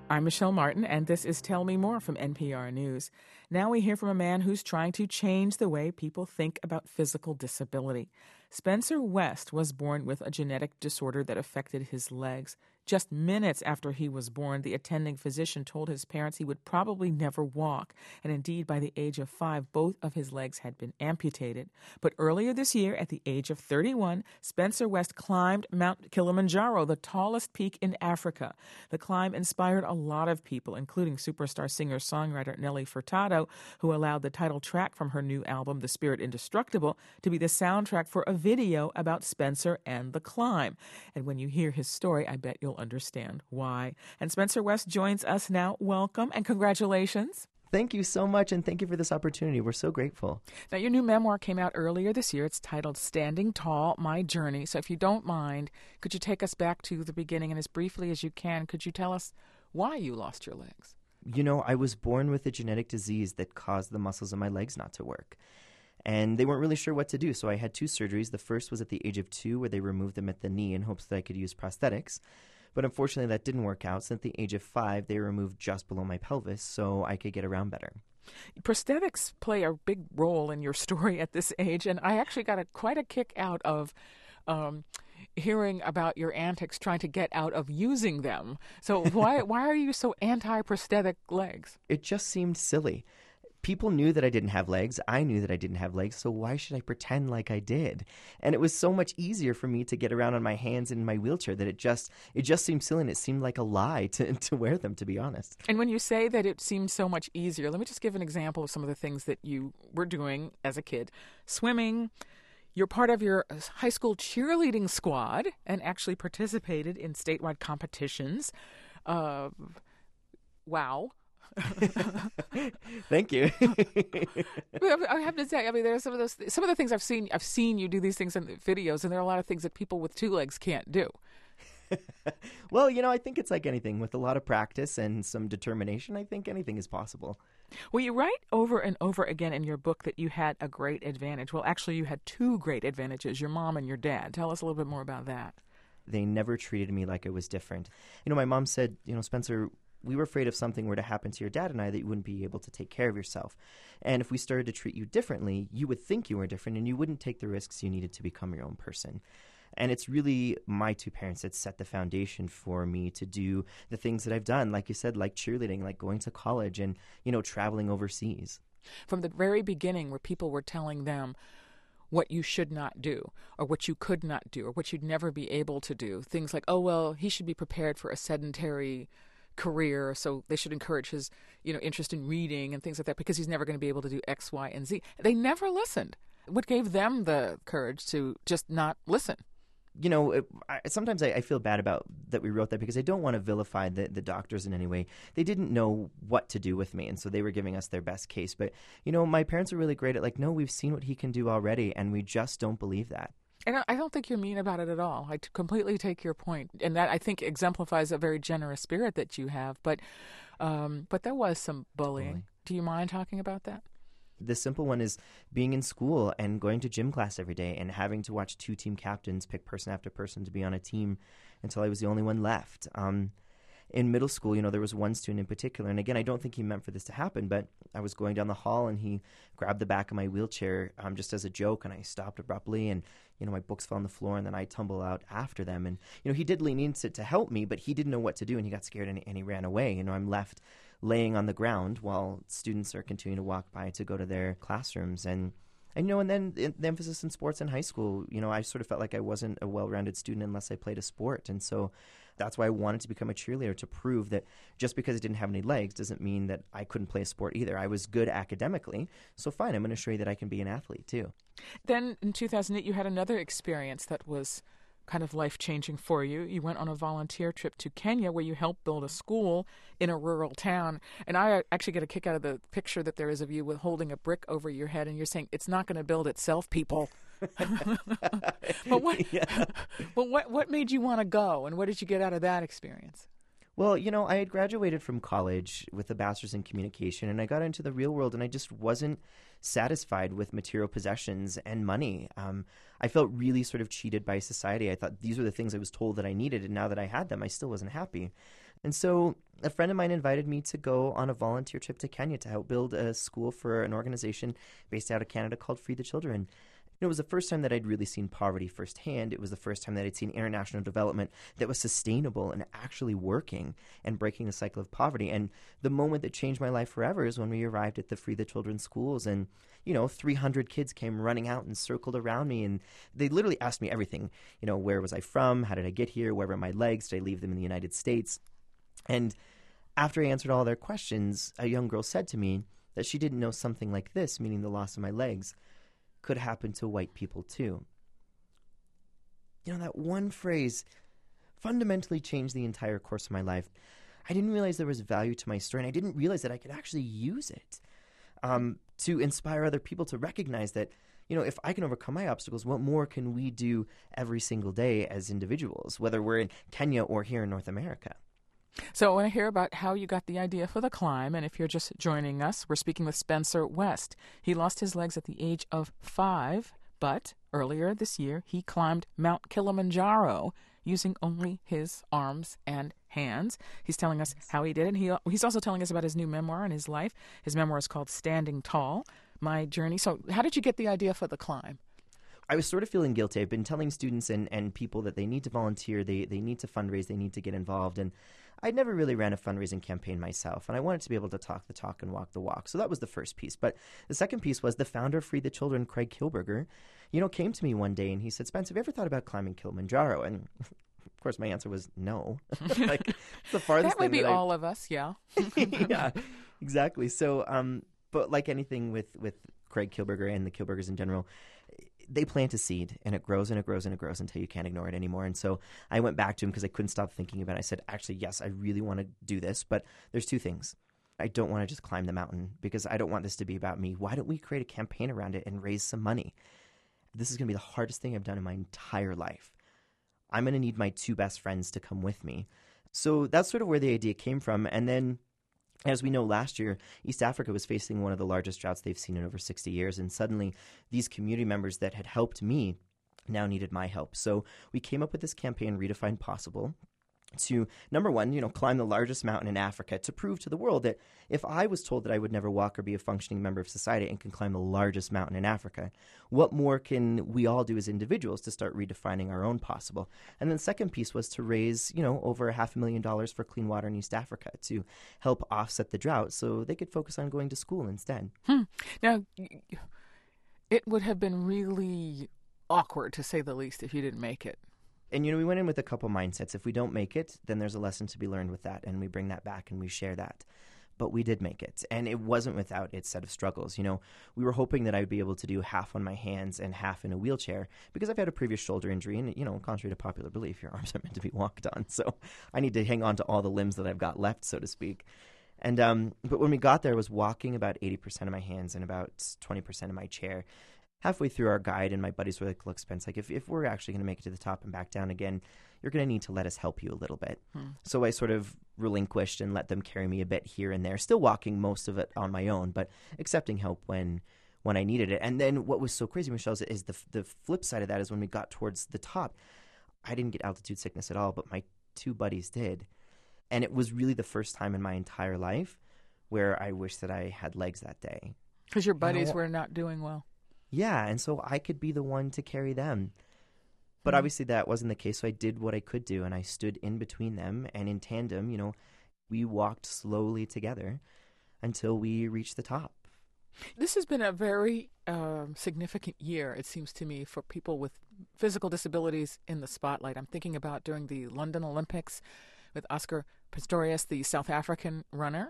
I'm Michelle Martin, and this is Tell Me More from NPR News. Now we hear from a man who's trying to change the way people think about physical disability. Spencer West was born with a genetic disorder that affected his legs. Just minutes after he was born, the attending physician told his parents he would probably never walk. And indeed, by the age of 5, both of his legs had been amputated. But earlier this year, at the age of 31, Spencer West climbed Mount Kilimanjaro, the tallest peak in Africa. The climb inspired a lot of people, including superstar singer-songwriter Nelly Furtado, who allowed the title track from her new album, The Spirit Indestructible, to be the soundtrack for a video about Spencer and the climb. And when you hear his story, I bet you'll understand why. And Spencer West joins us now. Welcome and congratulations. Thank you so much, and thank you for this opportunity. We're so grateful. Now, your new memoir came out earlier this year. It's titled Standing Tall, My Journey. So if you don't mind, could you take us back to the beginning, and as briefly as you can, could you tell us why you lost your legs? You know, I was born with a genetic disease that caused the muscles in my legs not to work. And they weren't really sure what to do, so I had 2 surgeries. The first was at the age of 2, where they removed them at the knee in hopes that I could use prosthetics. But unfortunately, that didn't work out. So at the age of 5, they removed just below my pelvis so I could get around better. Prosthetics play a big role in your story at this age, and I actually got quite a kick out of hearing about your antics trying to get out of using them. So why are you so anti-prosthetic legs? It just seemed silly. People knew that I didn't have legs. I knew that I didn't have legs, so why should I pretend like I did? And it was so much easier for me to get around on my hands in my wheelchair that it just seemed silly, and it seemed like a lie to wear them, to be honest. And when you say that it seemed so much easier, let me just give an example of some of the things that you were doing as a kid. Swimming. You're part of your high school cheerleading squad and actually participated in statewide competitions. Wow. Thank you. I have to say, I mean, there are some of the things I've seen you do these things in videos, and there are a lot of things that people with 2 legs can't do. Well, you know, I think it's like anything. With a lot of practice and some determination, I think anything is possible. Well, you write over and over again in your book that you had a great advantage. Well, actually, you had 2 great advantages, your mom and your dad. Tell us a little bit more about that. They never treated me like I was different. You know, my mom said, you know, Spencer, we were afraid if something were to happen to your dad and I that you wouldn't be able to take care of yourself. And if we started to treat you differently, you would think you were different and you wouldn't take the risks you needed to become your own person. And it's really my 2 parents that set the foundation for me to do the things that I've done, like you said, like cheerleading, like going to college and, you know, traveling overseas. From the very beginning, where people were telling them what you should not do or what you could not do or what you'd never be able to do, things like, oh, well, he should be prepared for a sedentary career, so they should encourage his, interest in reading and things like that because he's never going to be able to do X, Y, and Z. They never listened. What gave them the courage to just not listen? You know, sometimes I feel bad about that we wrote that because I don't want to vilify the doctors in any way. They didn't know what to do with me, and so they were giving us their best case. But, you know, my parents are really great at like, no, we've seen what he can do already, and we just don't believe that. And I don't think you're mean about it at all. I completely take your point. And that, I think, exemplifies a very generous spirit that you have. But there was some bullying. Do you mind talking about that? The simple one is being in school and going to gym class every day and having to watch 2 team captains pick person after person to be on a team until I was the only one left. In middle school, you know, there was one student in particular, and again, I don't think he meant for this to happen, but I was going down the hall and he grabbed the back of my wheelchair just as a joke, and I stopped abruptly, and, you know, my books fell on the floor, and then I tumbled out after them. And, you know, he did lean in to help me, but he didn't know what to do, and he got scared and he ran away. You know, I'm left laying on the ground while students are continuing to walk by to go to their classrooms. And then the emphasis in sports in high school, you know, I sort of felt like I wasn't a well-rounded student unless I played a sport. And so that's why I wanted to become a cheerleader, to prove that just because I didn't have any legs doesn't mean that I couldn't play a sport either. I was good academically, so fine, I'm going to show you that I can be an athlete too. Then in 2008, you had another experience that was kind of life-changing for you. You went on a volunteer trip to Kenya where you helped build a school in a rural town. And I actually get a kick out of the picture that there is of you with holding a brick over your head, and you're saying, it's not going to build itself, people. But what made you want to go, and what did you get out of that experience? Well, you know, I had graduated from college with a bachelor's in communication, and I got into the real world, and I just wasn't satisfied with material possessions and money. I felt really sort of cheated by society. I thought these were the things I was told that I needed, and now that I had them, I still wasn't happy. And so a friend of mine invited me to go on a volunteer trip to Kenya to help build a school for an organization based out of Canada called Free the Children. It was the first time that I'd really seen poverty firsthand. It was the first time that I'd seen international development that was sustainable and actually working and breaking the cycle of poverty. And the moment that changed my life forever is when we arrived at the Free the Children schools, and 300 kids came running out and circled around me, and they literally asked me everything. Where was I from? How did I get here? Where were my legs? Did I leave them in the United States? And after I answered all their questions, a young girl said to me that she didn't know something like this, meaning the loss of my legs, could happen to white people too. That one phrase fundamentally changed the entire course of my life. I didn't realize there was value to my story, and I didn't realize that I could actually use it to inspire other people to recognize that, if I can overcome my obstacles, what more can we do every single day as individuals, whether we're in Kenya or here in North America? So I want to hear about how you got the idea for the climb, and if you're just joining us, we're speaking with Spencer West. He lost his legs at the age of 5, but earlier this year he climbed Mount Kilimanjaro using only his arms and hands. He's telling us how he did it. He's also telling us about his new memoir and his life. His memoir is called Standing Tall, My Journey. So how did you get the idea for the climb? I was sort of feeling guilty. I've been telling students and people that they need to volunteer, they need to fundraise, they need to get involved, and I'd never really ran a fundraising campaign myself, and I wanted to be able to talk the talk and walk the walk. So that was the first piece. But the second piece was the founder of Free the Children, Craig Kilberger, came to me one day and he said, "Spence, have you ever thought about climbing Kilimanjaro?" And of course, my answer was no. It's the farthest that would thing be all of us, yeah. Yeah, exactly. So, but like anything with Craig Kilberger and the Kilbergers in general, they plant a seed, and it grows and it grows and it grows until you can't ignore it anymore. And so I went back to him because I couldn't stop thinking about it. I said, actually, yes, I really want to do this, but there's two things. I don't want to just climb the mountain because I don't want this to be about me. Why don't we create a campaign around it and raise some money? This is going to be the hardest thing I've done in my entire life. I'm going to need my 2 best friends to come with me. So that's sort of where the idea came from. And then, as we know, last year, East Africa was facing one of the largest droughts they've seen in over 60 years. And suddenly, these community members that had helped me now needed my help. So we came up with this campaign, Redefine Possible, to, number one, climb the largest mountain in Africa to prove to the world that if I was told that I would never walk or be a functioning member of society and can climb the largest mountain in Africa, what more can we all do as individuals to start redefining our own possible? And then the second piece was to raise, over $500,000 for clean water in East Africa to help offset the drought so they could focus on going to school instead. Now, it would have been really awkward, to say the least, if you didn't make it. And, we went in with a couple mindsets. If we don't make it, then there's a lesson to be learned with that, and we bring that back and we share that. But we did make it, and it wasn't without its set of struggles. We were hoping that I would be able to do half on my hands and half in a wheelchair because I've had a previous shoulder injury, and, contrary to popular belief, your arms are meant to be walked on. So I need to hang on to all the limbs that I've got left, so to speak. And but when we got there, I was walking about 80% of my hands and about 20% of my chair. Halfway through our guide, and my buddies were like, "Look, Spence, if we're actually going to make it to the top and back down again, you're going to need to let us help you a little bit." So I sort of relinquished and let them carry me a bit here and there, still walking most of it on my own, but accepting help when I needed it. And then what was so crazy, Michelle, is the flip side of that is when we got towards the top, I didn't get altitude sickness at all, but my 2 buddies did. And it was really the first time in my entire life where I wish that I had legs that day. Because your buddies were not doing well. Yeah, and so I could be the one to carry them. But obviously that wasn't the case, so I did what I could do, and I stood in between them, and in tandem, we walked slowly together until we reached the top. This has been a very significant year, it seems to me, for people with physical disabilities in the spotlight. I'm thinking about during the London Olympics with Oscar Pistorius, the South African runner,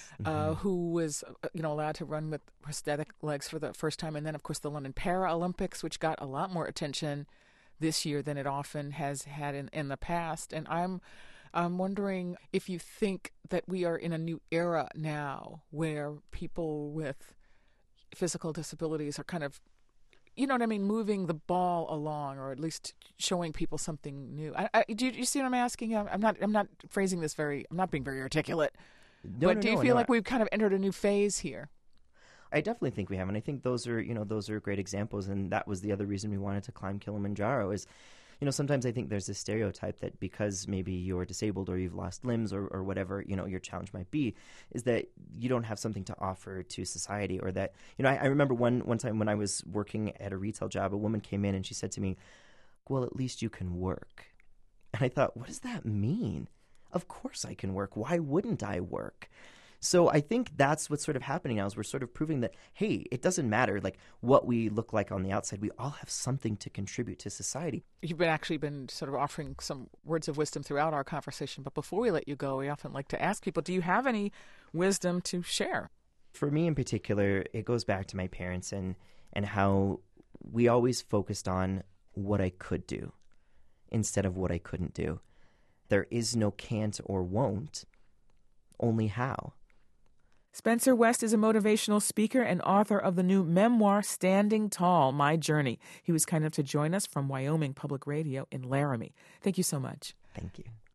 who was allowed to run with prosthetic legs for the first time. And then, of course, the London Paralympics, which got a lot more attention this year than it often has had in the past. And I'm wondering if you think that we are in a new era now where people with physical disabilities are kind of, moving the ball along, or at least showing people something new. Do you see what I'm asking? I'm not phrasing this I'm not being very articulate. Do you feel like we've kind of entered a new phase here? I definitely think we have, and I think those are great examples, and that was the other reason we wanted to climb Kilimanjaro is, sometimes I think there's this stereotype that because maybe you're disabled or you've lost limbs or whatever, your challenge might be, is that you don't have something to offer to society, or that, I remember one time when I was working at a retail job, a woman came in and she said to me, well, at least you can work. And I thought, what does that mean? Of course I can work. Why wouldn't I work? So I think that's what's sort of happening now, is we're sort of proving that, hey, it doesn't matter like what we look like on the outside. We all have something to contribute to society. You've been sort of offering some words of wisdom throughout our conversation. But before we let you go, we often like to ask people, do you have any wisdom to share? For me in particular, it goes back to my parents and how we always focused on what I could do instead of what I couldn't do. There is no can't or won't, only how. Spencer West is a motivational speaker and author of the new memoir, Standing Tall, My Journey. He was kind enough to join us from Wyoming Public Radio in Laramie. Thank you so much. Thank you.